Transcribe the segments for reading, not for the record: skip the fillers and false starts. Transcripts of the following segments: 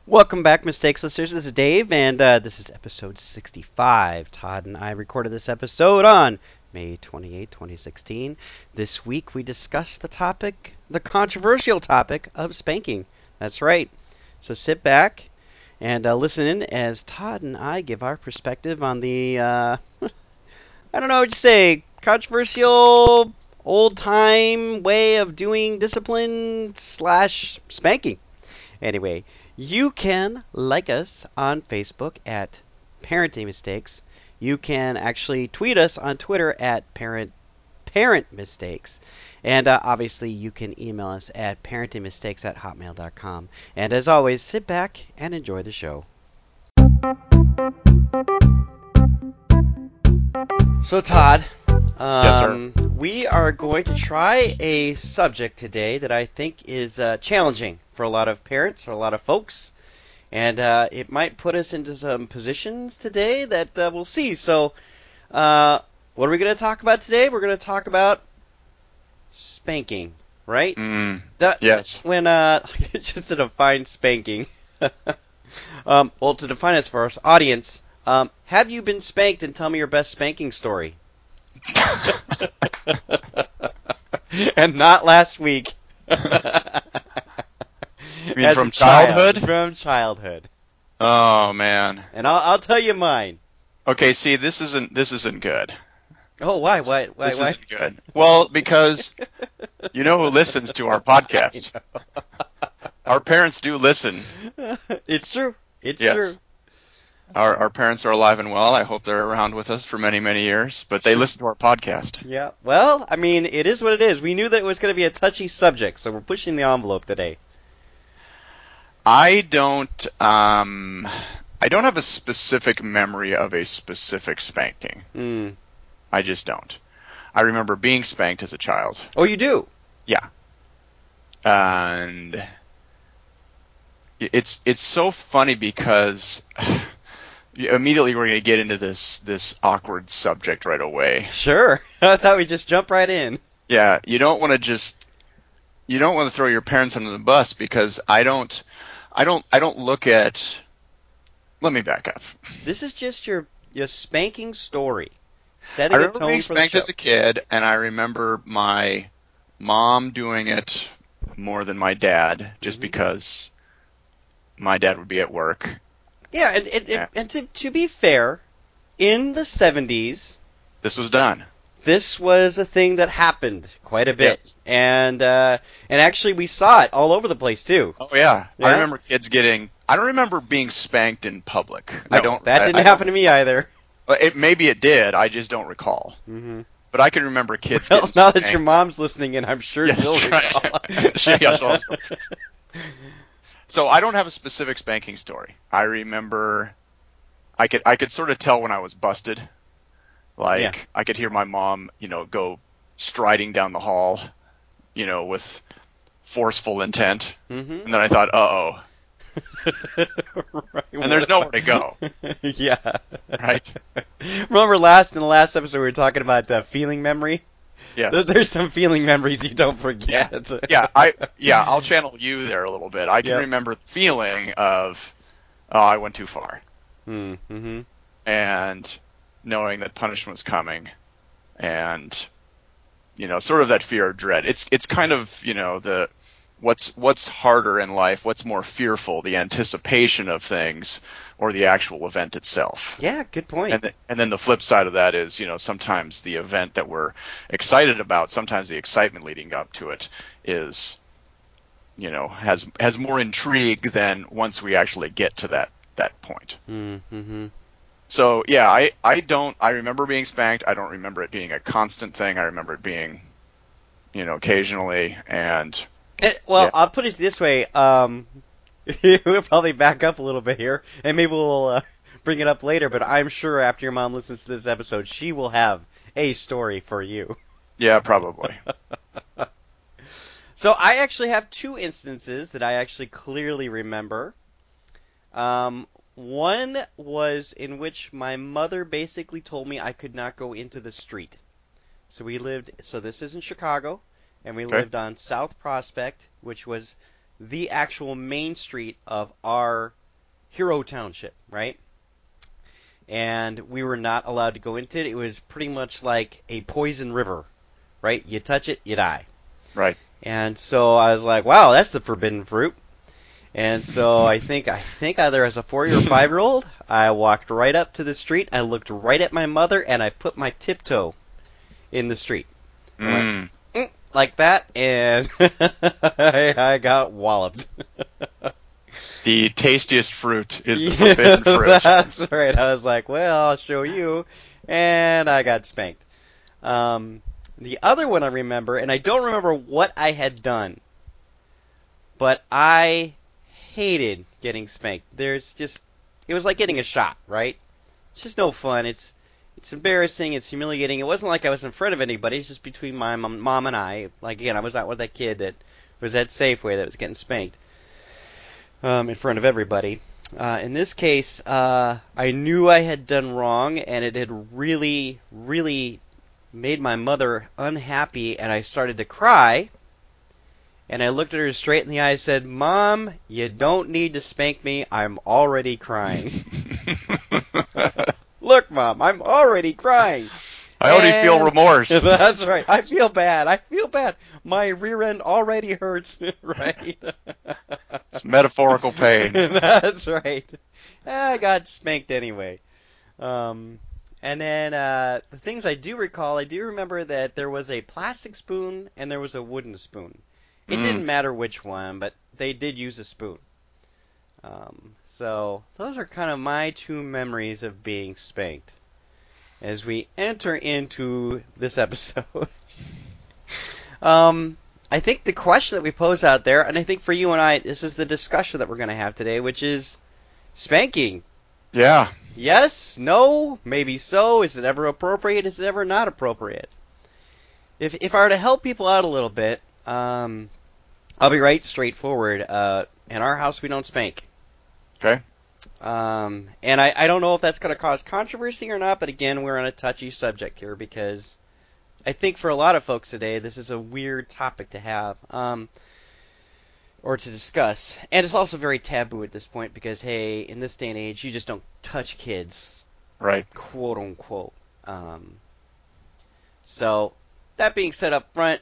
Welcome back, Mistakes listeners. This is Dave, and this is episode 65. Todd and I recorded this episode on May 28, 2016. This week we discussed the controversial topic of spanking. That's right. So sit back and listen in as Todd and I give our perspective on the, I don't know what you say, controversial old time way of doing discipline slash spanking. Anyway, you can like us on Facebook at Parenting Mistakes. You can actually tweet us on Twitter at Parent Mistakes. And obviously, you can email us at parentingmistakes@hotmail.com. And as always, sit back and enjoy the show. So, Todd, Yes, sir. we are going to try a subject today that I think is challenging for a lot of parents, for a lot of folks, and it might put us into some positions today that we'll see. So, what are we going to talk about today? We're going to talk about spanking, right? Yes. When just to define spanking, well, to define it for our audience, have you been spanked? And tell me your best spanking story. And not last week. You mean As from a child. childhood? From childhood. Oh man. And I'll tell you mine. Okay, see, this isn't good. Oh, why? This isn't good. Well, because you know who listens to our podcast. Our parents do listen. It's true. It's Yes. true. Our parents are alive and well. I hope they're around with us for many, many years, but they listen to our podcast. Yeah. Well, I mean, it is what it is. We knew that it was going to be a touchy subject, so we're pushing the envelope today. I don't have a specific memory of a specific spanking. Mm. I just don't. I remember being spanked as a child. Oh, you do? Yeah. And it's so funny because immediately we're going to get into this awkward subject right away. Sure. I thought we'd just jump right in. Yeah, you don't want to throw your parents under the bus because I don't look at. Let me back up. This is just your spanking story. I Setting a remember tone being for the spanked show. as a kid, and I remember my mom doing it more than my dad, just because my dad would be at work. Yeah, and to be fair, in the 70s, This was done. this was a thing that happened quite a bit. Yes. And actually we saw it all over the place too. Oh yeah. Yeah? I remember kids getting. I don't remember being spanked in public. No, that didn't happen to me either. Maybe it did. I just don't recall. Mm-hmm. But I can remember kids Well, getting now spanked. that your mom's listening in, I'm sure Yes, she'll that's recall. right. She'll So I don't have a specific spanking story. I remember I could sort of tell when I was busted. Like Yeah. I could hear my mom, go striding down the hall, with forceful intent. Mm-hmm. And then I thought, uh-oh. Right, And there's nowhere to go. Yeah. Right? Remember in the last episode we were talking about feeling memory? Yes. There's some feeling memories you don't forget. I'll channel you there a little bit. I can Yep. remember the feeling of, oh, I went too far. Mm-hmm. And knowing that punishment was coming, and sort of that fear or dread. It's kind of the what's harder in life, what's more fearful, the anticipation of things or the actual event itself. Yeah, good point. And then the flip side of that is sometimes the event that we're excited about, sometimes the excitement leading up to it is has more intrigue than once we actually get to that point. Mm-hmm. So yeah, I remember being spanked. I don't remember it being a constant thing. I remember it being, occasionally, and yeah. I'll put it this way. We'll probably back up a little bit here, and maybe we'll bring it up later. But I'm sure after your mom listens to this episode, she will have a story for you. Yeah, probably. So I actually have two instances that I actually clearly remember. One was in which my mother basically told me I could not go into the street. So this is in Chicago, and we Okay. lived on South Prospect, which was the actual main street of our Hero Township, right? And we were not allowed to go into it. It was pretty much like a poison river, right? You touch it, you die. Right. And so I was like, wow, that's the forbidden fruit. And so I think either as a 4 or 5-year-old, I walked right up to the street, I looked right at my mother, and I put my tiptoe in the street. I went, like that, and I got walloped. The tastiest fruit is the forbidden fruit. That's right. I was like, well, I'll show you. And I got spanked. The other one I remember, and I don't remember what I had done, but I hated getting spanked. It was like getting a shot, right? It's just no fun. It's embarrassing. It's humiliating. It wasn't like I was in front of anybody. It's just between my mom and I. Like, again, I was out with that kid that was at Safeway that was getting spanked in front of everybody. In this case, I knew I had done wrong, and it had really, really made my mother unhappy, and I started to cry. And I looked at her straight in the eye and said, "Mom, you don't need to spank me. I'm already crying." Look, Mom, I'm already crying. I already feel remorse. That's right. I feel bad. My rear end already hurts. Right? It's metaphorical pain. That's right. I got spanked anyway. And then the things I do recall, I do remember that there was a plastic spoon and there was a wooden spoon. It didn't matter which one, but they did use a spoon. So those are kind of my two memories of being spanked as we enter into this episode. I think the question that we pose out there, and I think for you and I, this is the discussion that we're going to have today, which is spanking. Yeah. Yes? No? Maybe so? Is it ever appropriate? Is it ever not appropriate? If I were to help people out a little bit, I'll be right straightforward. In our house, we don't spank. Okay. And I don't know if that's going to cause controversy or not, but again, we're on a touchy subject here because I think for a lot of folks today, this is a weird topic to have or to discuss. And it's also very taboo at this point because, hey, in this day and age, you just don't touch kids. Right. Quote unquote. So, that being said up front,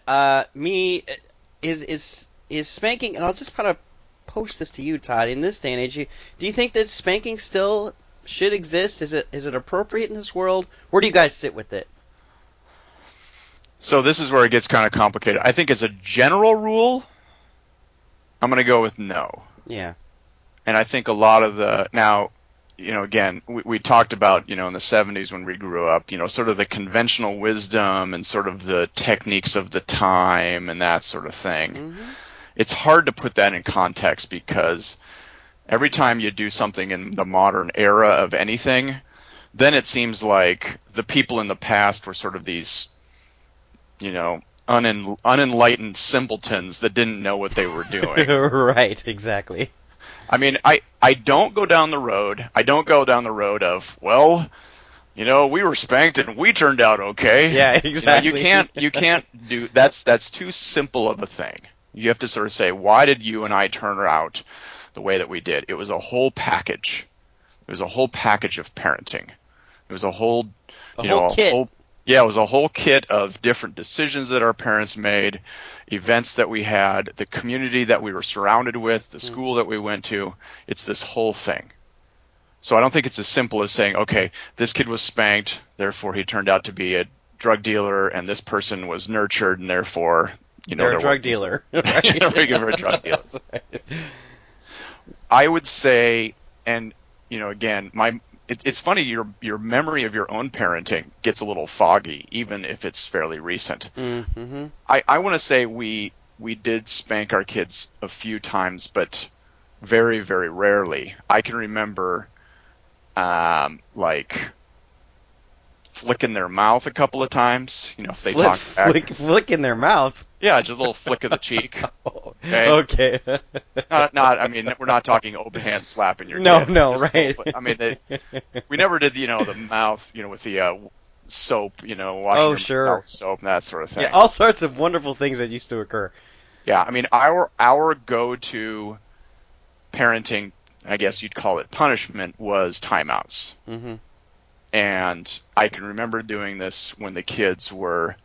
is spanking, and I'll just kind of post this to you, Todd. In this day and age, do you think that spanking still should exist? Is it appropriate in this world? Where do you guys sit with it? So this is where it gets kind of complicated. I think as a general rule, I'm going to go with no. Yeah. And I think a lot of now, again, we talked about, in the 70s when we grew up, sort of the conventional wisdom and sort of the techniques of the time and that sort of thing. Mm-hmm. It's hard to put that in context because every time you do something in the modern era of anything, then it seems like the people in the past were sort of these, unenlightened simpletons that didn't know what they were doing. Right, exactly. I mean, I don't go down the road. I don't go down the road of, well, we were spanked and we turned out okay. Yeah, exactly. You can't do that's too simple of a thing. You have to sort of say, why did you and I turn out the way that we did? It was a whole package. It was a whole package of parenting. It was a whole kit. It was a whole kit of different decisions that our parents made, events that we had, the community that we were surrounded with, the school that we went to. It's this whole thing. So I don't think it's as simple as saying, okay, this kid was spanked, therefore he turned out to be a drug dealer, and this person was nurtured, and therefore, they're a drug dealer. Right? They're a drug dealer. I would say, and again, it's funny, your memory of your own parenting gets a little foggy, even if it's fairly recent. Mm-hmm. I want to say we did spank our kids a few times, but very, very rarely. I can remember, like flicking their mouth a couple of times, if they talk back. Flicking their mouth? Yeah, just a little flick of the cheek. Okay. I mean, we're not talking open hand slapping your kid. No, right. I mean, we never did, the mouth, with the soap, washing your mouth sure. with soap and that sort of thing. Yeah, all sorts of wonderful things that used to occur. Yeah, I mean, our go-to parenting, I guess you'd call it punishment, was timeouts. Mm-hmm. And I can remember doing this when the kids were,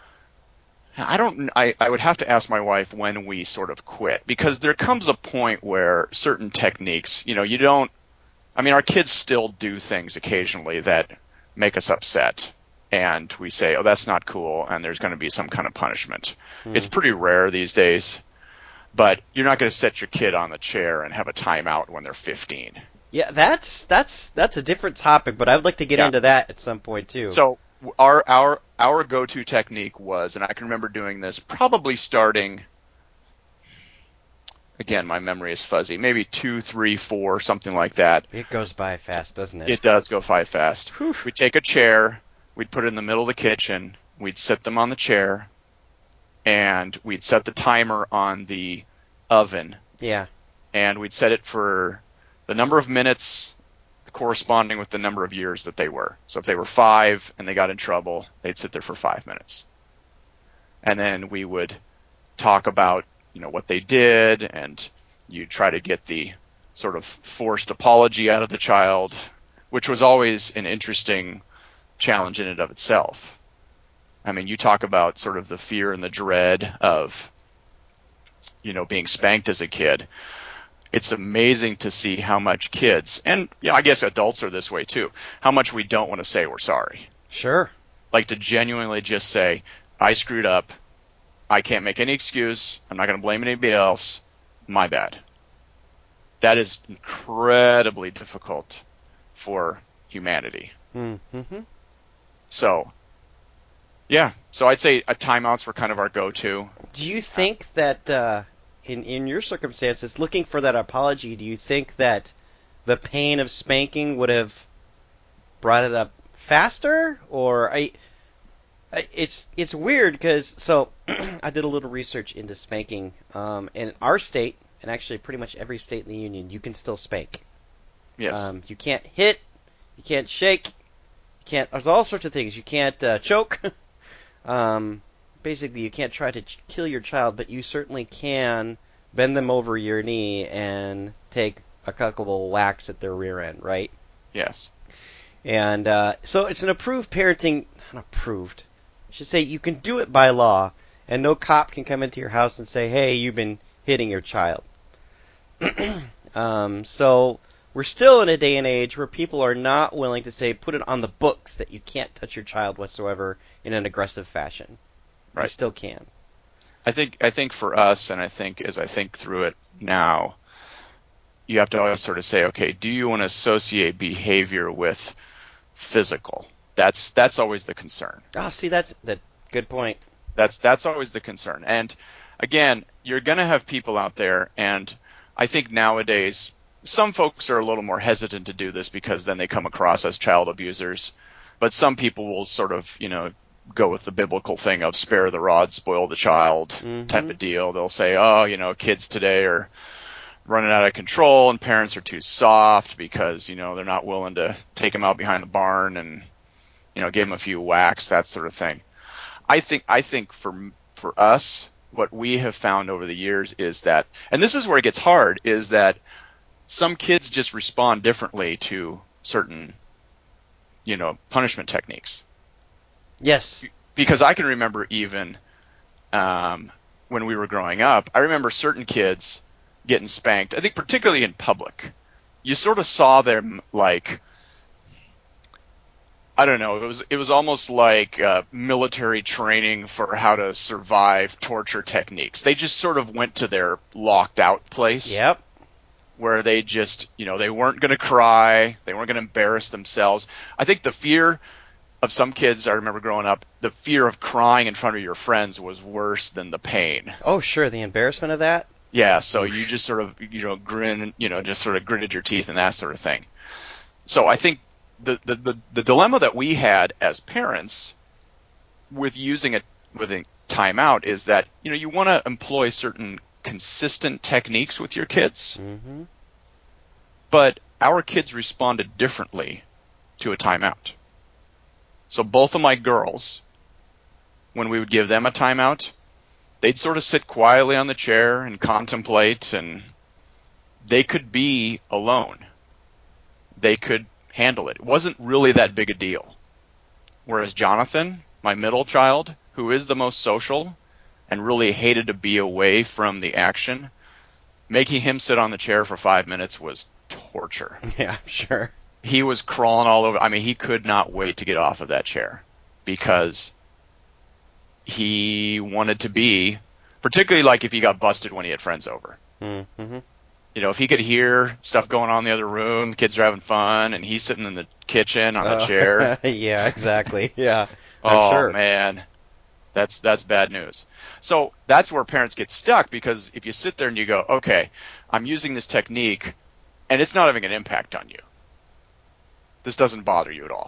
I would have to ask my wife when we sort of quit, because there comes a point where certain techniques, you don't, I mean, our kids still do things occasionally that make us upset. And we say, oh, that's not cool, and there's going to be some kind of punishment. It's Mm. pretty rare these days, but you're not going to set your kid on the chair and have a timeout when they're 15. Yeah, that's a different topic, but I would like to get Yeah. into that at some point too. So our go-to technique was, and I can remember doing this probably starting, again, my memory is fuzzy, maybe 2, 3, 4, something like that. It goes by fast, doesn't it? It does go by fast. Whew. We'd take a chair, we'd put it in the middle of the kitchen, we'd sit them on the chair, and we'd set the timer on the oven, Yeah. and we'd set it for the number of minutes corresponding with the number of years that they were. So if they were 5 and they got in trouble, they'd sit there for 5 minutes. And then we would talk about, what they did, and you try to get the sort of forced apology out of the child, which was always an interesting challenge in and of itself. I mean, you talk about sort of the fear and the dread of, being spanked as a kid. It's amazing to see how much kids, and I guess adults are this way too, how much we don't want to say we're sorry. Sure. Like to genuinely just say, I screwed up. I can't make any excuse. I'm not going to blame anybody else. My bad. That is incredibly difficult for humanity. Mm-hmm. So, yeah. So I'd say timeouts were kind of our go-to. Do you think that in your circumstances, looking for that apology, do you think that the pain of spanking would have brought it up faster, or it's weird because I did a little research into spanking. In our state, and actually pretty much every state in the union, you can still spank. Yes. You can't hit, you can't shake, you can't. There's all sorts of things. You can't choke. Um, Basically, you can't try to kill your child, but you certainly can bend them over your knee and take a couple whacks at their rear end, right? Yes. And so it's an approved parenting, not approved. I should say you can do it by law, and no cop can come into your house and say, "Hey, you've been hitting your child." So we're still in a day and age where people are not willing to say, put it on the books that you can't touch your child whatsoever in an aggressive fashion. You Right. still can. I think for us, and I think as I think through it now, you have to always sort of say, okay, do you want to associate behavior with physical? That's always the concern. Oh, see, that's that. Good point. That's always the concern. And again, you're going to have people out there, and I think nowadays some folks are a little more hesitant to do this because then they come across as child abusers. But some people will sort of, go with the biblical thing of spare the rod, spoil the child type Mm-hmm. of deal. They'll say, oh, kids today are running out of control and parents are too soft because, they're not willing to take them out behind the barn and, give them a few whacks, that sort of thing. I think for us, what we have found over the years is that, and this is where it gets hard, is that some kids just respond differently to certain, punishment techniques. Yes. Because I can remember even when we were growing up, I remember certain kids getting spanked. I think particularly in public, you sort of saw them like, I don't know. It was almost like military training for how to survive torture techniques. They just sort of went to their locked out place Yep. where they just, they weren't going to cry, they weren't going to embarrass themselves. I think the fear of some kids, I remember growing up, the fear of crying in front of your friends was worse than the pain. Oh, sure. The embarrassment of that. Yeah, so you Oof. just sort of, grin, just sort of gritted your teeth and that sort of thing. So I think the dilemma that we had as parents with using it with a timeout is that you want to employ certain consistent techniques with your kids, Mm-hmm. but our kids responded differently to a timeout. So both of my girls, when we would give them a timeout, they'd sort of sit quietly on the chair and contemplate, and they could be alone. They could handle it. It wasn't really that big a deal. Whereas Jonathan, my middle child, who is the most social and really hated to be away from the action, making him sit on the chair for 5 minutes was torture. Yeah, I'm sure. He was crawling all over. I mean, he could not wait to get off of that chair because he wanted to be, particularly like if he got busted when he had friends over. Mm-hmm. You know, if he could hear stuff going on in the other room, kids are having fun, and he's sitting in the kitchen on a chair. Yeah, exactly. Yeah, I'm Oh sure. man, that's bad news. So that's where parents get stuck, because if you sit there and you go, okay, I'm using this technique and it's not having an impact on you. This doesn't bother you at all.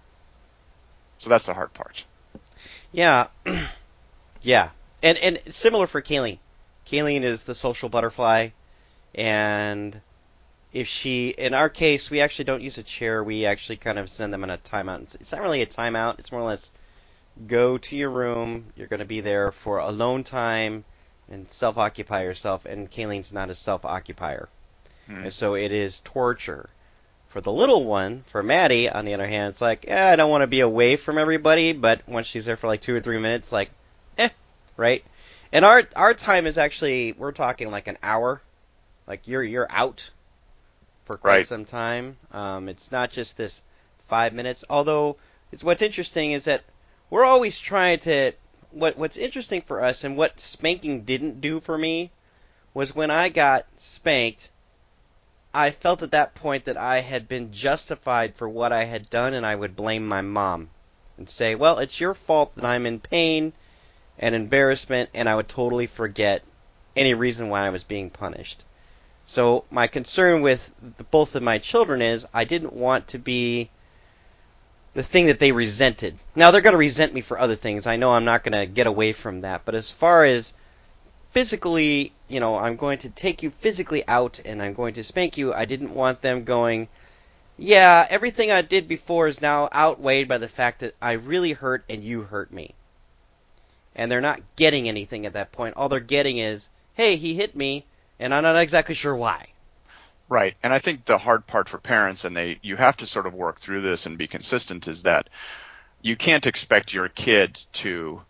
So that's the hard part. Yeah, yeah, and similar for Kayleen. Kayleen is the social butterfly, and if she, in our case, we actually don't use a chair. We actually kind of send them in a timeout. It's not really a timeout. It's more or less go to your room. You're going to be there for alone time and self-occupy yourself. And Kayleen's not a self-occupier, Hmm. and so it is torture. For the little one, for Maddie, on the other hand, it's like, I don't want to be away from everybody, but once she's there for like 2 or 3 minutes, like, right? And our time is actually, we're talking like an hour. Like you're out for quite Right. some time. It's not just this 5 minutes. Although what's interesting is that we're always trying to. What's interesting for us and what spanking didn't do for me was when I got spanked. I felt at that point that I had been justified for what I had done, and I would blame my mom and say, "Well, it's your fault that I'm in pain and embarrassment," and I would totally forget any reason why I was being punished. So my concern with both of my children is I didn't want to be the thing that they resented. Now they're going to resent me for other things. I know I'm not going to get away from that. But as far as physically, I'm going to take you physically out and I'm going to spank you, I didn't want them going, yeah, everything I did before is now outweighed by the fact that I really hurt and you hurt me. And they're not getting anything at that point. All they're getting is, hey, he hit me, and I'm not exactly sure why. Right. And I think the hard part for parents, and you have to sort of work through this and be consistent, is that you can't expect your kid to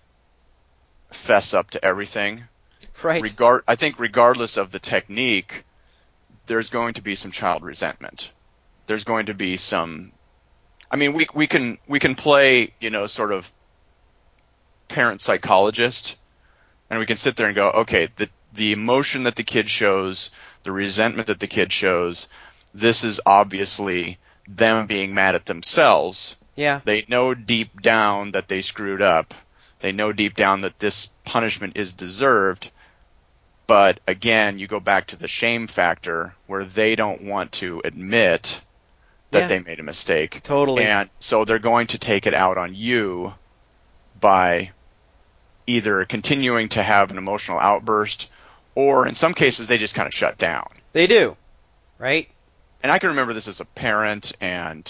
fess up to everything. Right. I think regardless of the technique, there's going to be some child resentment. There's going to be some. I mean, we can play, sort of parent psychologist, and we can sit there and go, okay, the emotion that the kid shows, the resentment that the kid shows, this is obviously them being mad at themselves. Yeah. They know deep down that they screwed up. They know deep down that this punishment is deserved. But again, you go back to the shame factor where they don't want to admit that Yeah. they made a mistake. Totally. And so they're going to take it out on you by either continuing to have an emotional outburst, or in some cases they just kind of shut down. They do. Right? And I can remember this as a parent, and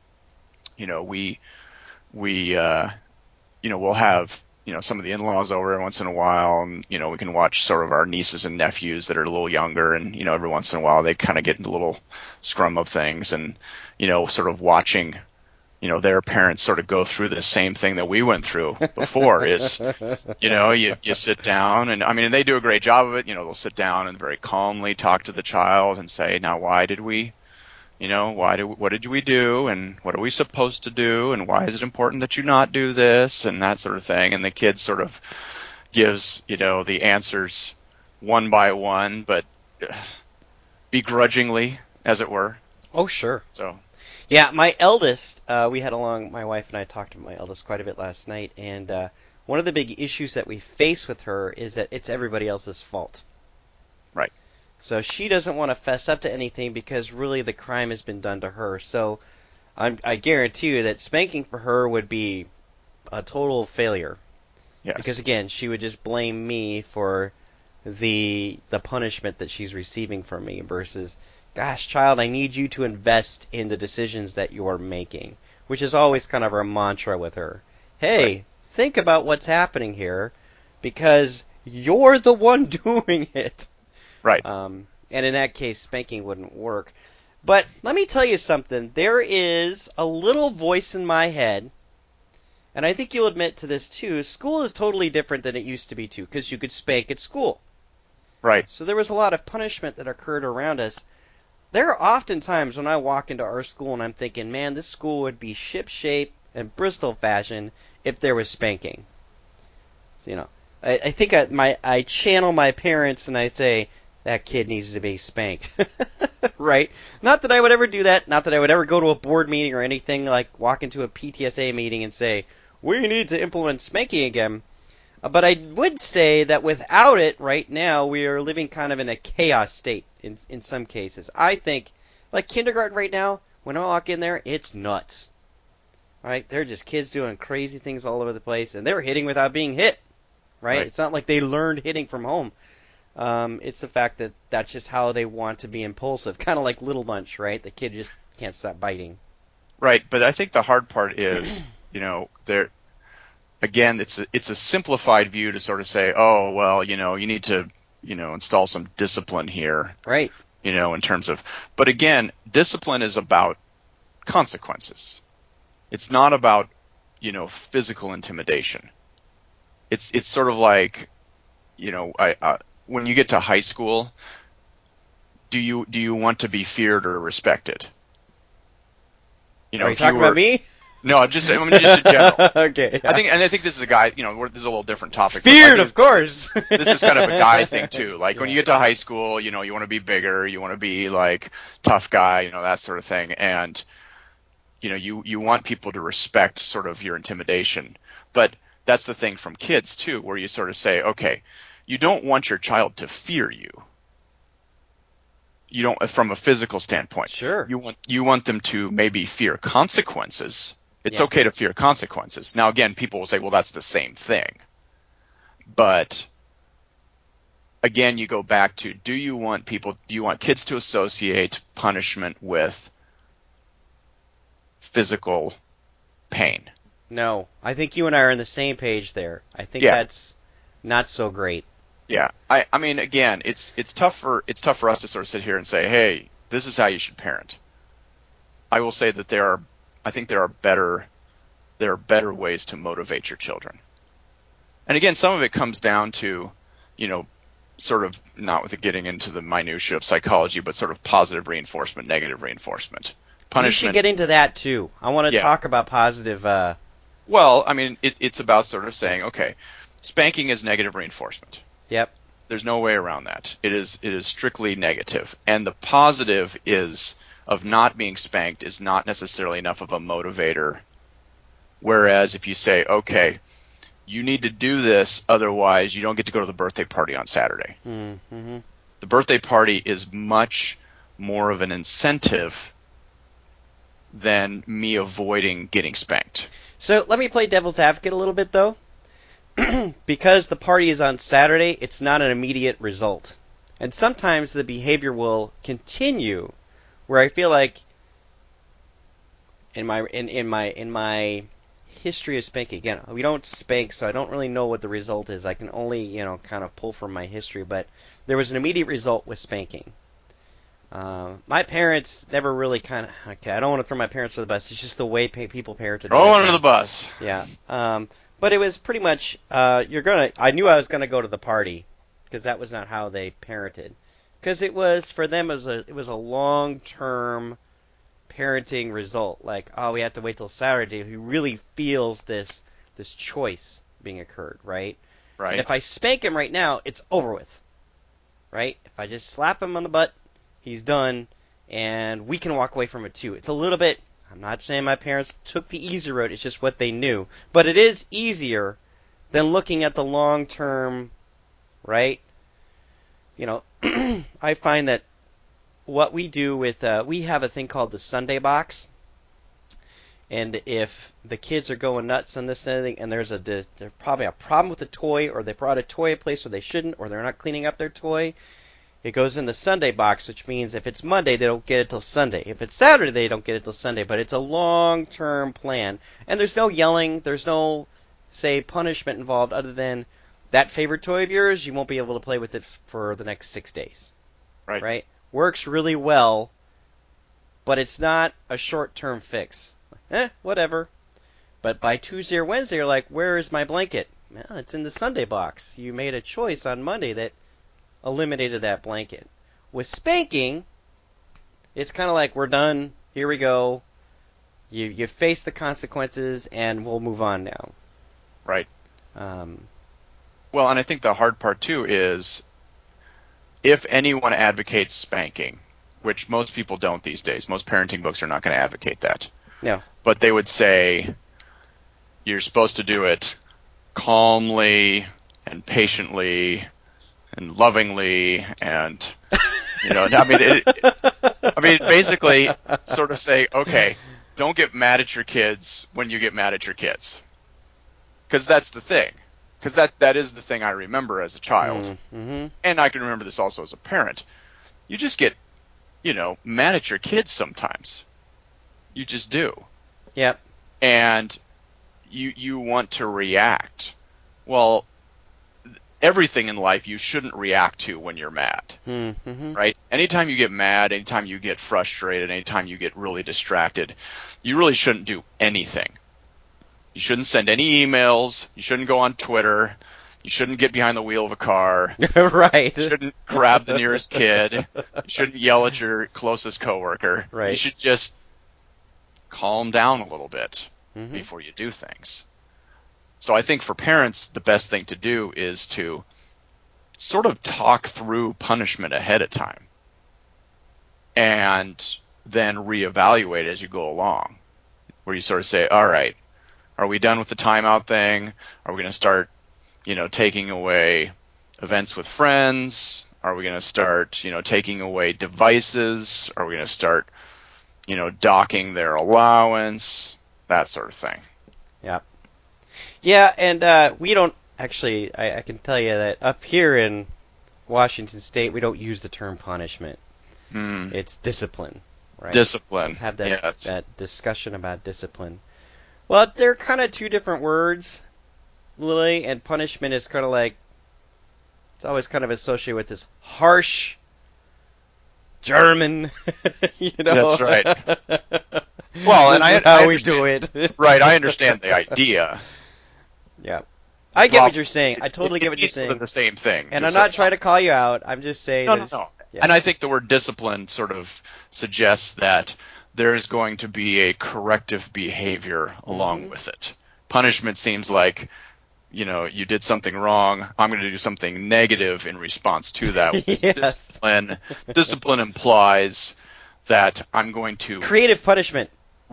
we we'll have some of the in-laws over every once in a while, and we can watch sort of our nieces and nephews that are a little younger, and every once in a while they kind of get into a little scrum of things, and sort of watching their parents sort of go through the same thing that we went through before is you sit down, and I mean, they do a great job of it. They'll sit down and very calmly talk to the child and say, now, why did we, what did we do, and what are we supposed to do, and why is it important that you not do this, and that sort of thing. And the kid sort of gives, the answers one by one, but begrudgingly, as it were. Oh, sure. So, Yeah, my eldest, my wife and I talked to my eldest quite a bit last night, and one of the big issues that we face with her is that it's everybody else's fault. right. So she doesn't want to fess up to anything because really the crime has been done to her. So I guarantee you that spanking for her would be a total failure. Because Yes. again, she would just blame me for the punishment that she's receiving from me versus, gosh, child, I need you to invest in the decisions that you're making, which is always kind of our mantra with her. Right. Hey, think about what's happening here. because you're the one doing it. Right. And in that case, spanking wouldn't work. But let me tell you something. There is a little voice in my head, and I think you'll admit to this too. School is totally different than it used to be too, because you could spank at school. Right. So there was a lot of punishment that occurred around us. There are often times when I walk into our school and I'm thinking, man, this school would be ship-shape and Bristol fashion if there was spanking. You know, I think I channel my parents and I say, that kid needs to be spanked. Right? Not that I would ever do that. Not that I would ever go to a board meeting or anything, like walk into a PTSA meeting and say, we need to implement spanking again. But I would say that without it, right now, we are living kind of in a chaos state in some cases. I think, like kindergarten right now, when I walk in there, it's nuts. Right? They're just kids doing crazy things all over the place, and they're hitting without being hit. Right? It's not like they learned hitting from home. It's the fact that that's just how they want to be impulsive, kind of like Little Bunch, right? The kid just can't stop biting. Right. But I think the hard part is, there again, it's a simplified view to sort of say, oh, well, you need to, install some discipline here, Right. in terms of, but again, discipline is about consequences. It's not about, physical intimidation. It's sort of like, when you get to high school, do you want to be feared or respected? Are you if you talking about were, me? no, just in general. Okay. Yeah. I think this is a guy, this is a little different topic. Feared, But of course. This is kind of a guy thing too. Like when Yeah. you get to high school, you want to be bigger, you want to be like tough guy, that sort of thing. And, you want people to respect sort of your intimidation. But that's the thing from kids too, where you sort of say, okay, you don't want your child to fear you. You don't, from a physical standpoint. Sure. You want them to maybe fear consequences. It's Yes. okay to fear consequences. Now, again, people will say, well, that's the same thing. But again, you go back to, do you want kids to associate punishment with physical pain? No. I think you and I are on the same page there. I think Yeah. that's not so great. Yeah. I mean, again, it's tough for us to sort of sit here and say, hey, this is how you should parent. I will say that I think there are better ways to motivate your children. And again, some of it comes down to, sort of not with getting into the minutia of psychology, but sort of positive reinforcement, negative reinforcement. You should get into that too. I want to Yeah. talk about positive. Well, I mean, it's about sort of saying, okay, spanking is negative reinforcement. Yep. There's no way around that. It is strictly negative. And the positive of not being spanked is not necessarily enough of a motivator. Whereas if you say, okay, you need to do this, otherwise you don't get to go to the birthday party on Saturday. Mm-hmm. The birthday party is much more of an incentive than me avoiding getting spanked. So let me play devil's advocate a little bit, though. Because the party is on Saturday, it's not an immediate result. And sometimes the behavior will continue where I feel like in my history of spanking, again, we don't spank, so I don't really know what the result is. I can only, kind of pull from my history, but there was an immediate result with spanking. My parents never really okay, I don't want to throw my parents under the bus. It's just the way people parented. Throw under the bus. Yeah. But it was pretty much, I knew I was going to go to the party because that was not how they parented. Because for them, it was a long-term parenting result. Like, oh, we have to wait till Saturday. He really feels this choice being occurred, right? Right. And if I spank him right now, it's over with, right? If I just slap him on the butt, he's done, and we can walk away from it too. It's a little bit, I'm not saying my parents took the easy road, it's just what they knew. But it is easier than looking at the long term, right? I find that what we do we have a thing called the Sunday box. And if the kids are going nuts on this and and there's probably a problem with the toy, or they brought a toy a place where they shouldn't, or they're not cleaning up their toy, it goes in the Sunday box, which means if it's Monday, they don't get it till Sunday. If it's Saturday, they don't get it till Sunday. But it's a long-term plan. And there's no yelling. There's no, say, punishment involved other than that favorite toy of yours, you won't be able to play with it for the next 6 days. Right. Right? Works really well, but it's not a short-term fix. Whatever. But by Tuesday or Wednesday, you're like, where is my blanket? Well, it's in the Sunday box. You made a choice on Monday that eliminated that blanket. With spanking, it's kind of like, we're done. Here we go. You face the consequences, and we'll move on now. Right. Um, Well, and I think the hard part, too, is if anyone advocates spanking, which most people don't these days, most parenting books are not going to advocate that. No. But they would say you're supposed to do it calmly and patiently and lovingly and, basically sort of say, okay, don't get mad at your kids when you get mad at your kids. Because that's the thing. Because that is the thing I remember as a child. Mm-hmm. And I can remember this also as a parent. You just get, mad at your kids sometimes. You just do. Yep. And you want to react. Well, everything in life you shouldn't react to when you're mad. Mm-hmm. Right? Anytime you get mad, anytime you get frustrated, anytime you get really distracted, you really shouldn't do anything. You shouldn't send any emails. You shouldn't go on Twitter. You shouldn't get behind the wheel of a car. Right. You shouldn't grab the nearest kid. You shouldn't yell at your closest coworker. Right. You should just calm down a little bit Mm-hmm. before you do things. So I think for parents, the best thing to do is to sort of talk through punishment ahead of time and then reevaluate as you go along, where you sort of say, all right, are we done with the timeout thing? Are we going to start, taking away events with friends? Are we going to start, taking away devices? Are we going to start, docking their allowance? That sort of thing. Yeah. Yeah, and we don't actually, I can tell you that up here in Washington State, we don't use the term punishment. It's discipline, right? Discipline. Let's have that, Yes. that discussion about discipline. Well, they're kind of two different words, Lily, and punishment is kind of like, it's always kind of associated with this harsh German, That's right. Well, this and is how we do it. Right, I understand the idea. Yeah. I get what you're saying. I totally get what you're It's sort saying. of the same thing. And I'm not trying to call you out. I'm just saying No, this. no. Yeah. And I think the word discipline sort of suggests that there is going to be a corrective behavior along with it. Punishment seems like, you did something wrong. I'm going to do something negative in response to that. Yes. Discipline implies that I'm going to Creative punishment.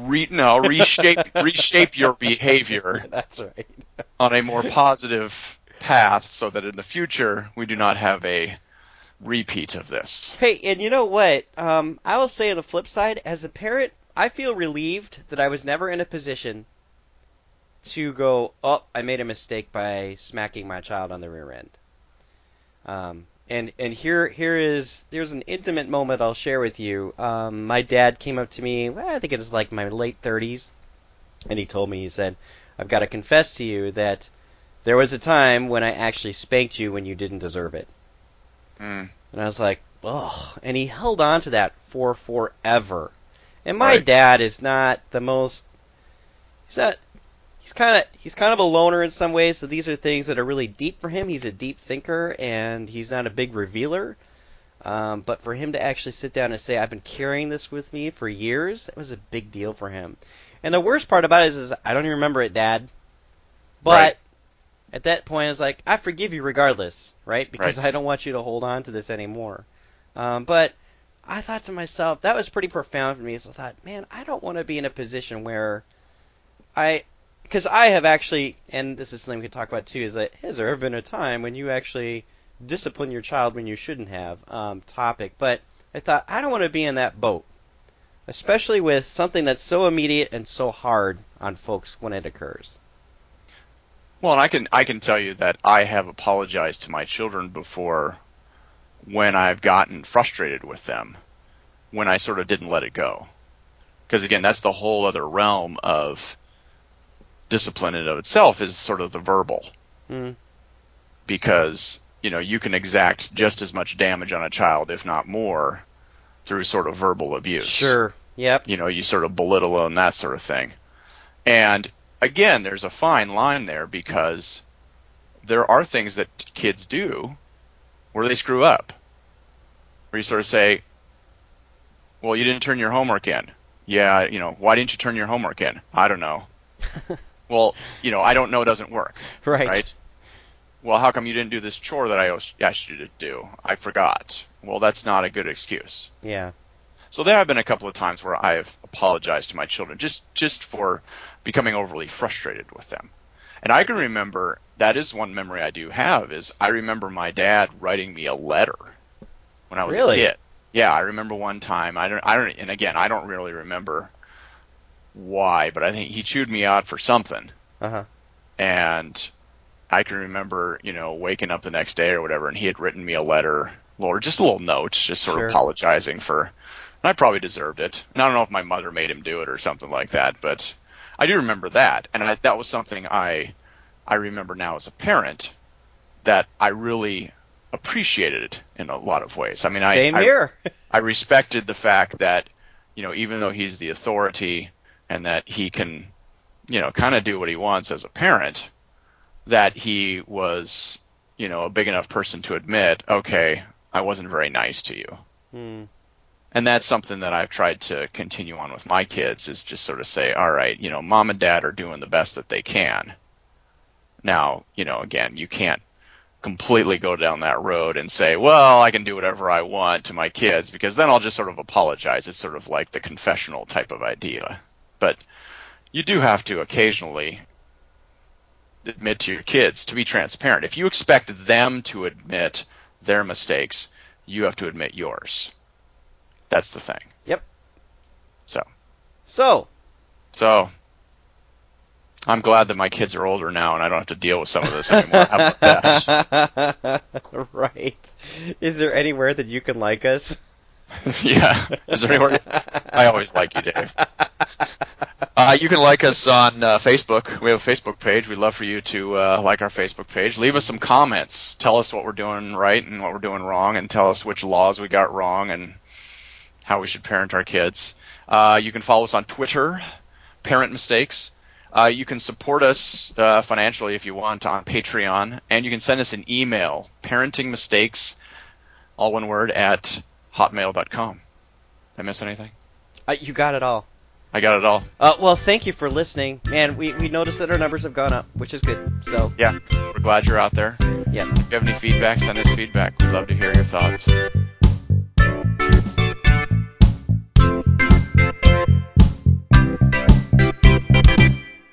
reshape your behavior. That's right. On a more positive path so that in the future we do not have a repeat of this. Hey, and you know what? I will say on the flip side, as a parent, I feel relieved that I was never in a position to go, oh, I made a mistake by smacking my child on the rear end. And here's an intimate moment I'll share with you. My dad came up to me, I think it was like my late 30s, and he told me, he said, I've got to confess to you that there was a time when I actually spanked you when you didn't deserve it. And I was like, oh. And he held on to that for forever. And my dad is not the most. He's kind of a loner in some ways. So these are things that are really deep for him. He's a deep thinker, and he's not a big revealer. But for him to actually sit down and say, I've been carrying this with me for years, it was a big deal for him. And the worst part about it is I don't even remember it, Dad. But at that point, I was like, I forgive you regardless, right? Because I don't want you to hold on to this anymore. But I thought to myself, that was pretty profound for me. So I thought, man, I don't want to be in a position where because I have actually, and this is something we could talk about too, is that has there ever been a time when you actually discipline your child when you shouldn't have? Topic. But I thought, I don't want to be in that boat, especially with something that's so immediate and so hard on folks when it occurs. Well, and I can tell you that I have apologized to my children before when I've gotten frustrated with them, when I sort of didn't let it go. Because again, that's the whole other realm of discipline in and of itself, is sort of the verbal. because, you can exact just as much damage on a child, if not more, through sort of verbal abuse. Sure. Yep. You sort of belittle them, that sort of thing. And again, there's a fine line there because there are things that kids do where they screw up. Where you sort of say, well, you didn't turn your homework in. Yeah, why didn't you turn your homework in? I don't know. Well, I don't know doesn't work. Right. Well, how come you didn't do this chore that I asked you to do? I forgot. Well, that's not a good excuse. Yeah. So there have been a couple of times where I've apologized to my children just for becoming overly frustrated with them. And I can remember, that is one memory I do have, is I remember my dad writing me a letter when I was a kid. Yeah, I remember one time, and again, I don't really remember why, but I think he chewed me out for something. Uh-huh. And I can remember, waking up the next day or whatever, and he had written me a letter, or just a little note, just sort of apologizing for, and I probably deserved it. And I don't know if my mother made him do it or something like that, but I do remember that. And that was something I remember now as a parent that I really appreciated in a lot of ways. I mean, Same here. I respected the fact that, even though he's the authority and that he can, kind of do what he wants as a parent, that he was, a big enough person to admit, okay, I wasn't very nice to you. And that's something that I've tried to continue on with my kids, is just sort of say, all right, mom and dad are doing the best that they can. Now, again, you can't completely go down that road and say, well, I can do whatever I want to my kids, because then I'll just sort of apologize. It's sort of like the confessional type of idea. But you do have to occasionally admit to your kids, to be transparent. If you expect them to admit their mistakes, you have to admit yours. That's the thing. Yep. So I'm glad that my kids are older now and I don't have to deal with some of this anymore. How about that? Right. Is there anywhere that you can like us? Yeah. Is there anywhere? I always like you, Dave. You can like us on Facebook. We have a Facebook page. We'd love for you to like our Facebook page. Leave us some comments. Tell us what we're doing right and what we're doing wrong, and tell us which laws we got wrong and how we should parent our kids. You can follow us on Twitter, Parent Mistakes. You can support us financially if you want on Patreon, and you can send us an email, parentingmistakes, all one word, at hotmail.com. Did I miss anything? You got it all. I got it all. Well, thank you for listening. Man, we noticed that our numbers have gone up, which is good. So yeah, we're glad you're out there. Yeah. If you have any feedback, send us feedback. We'd love to hear your thoughts.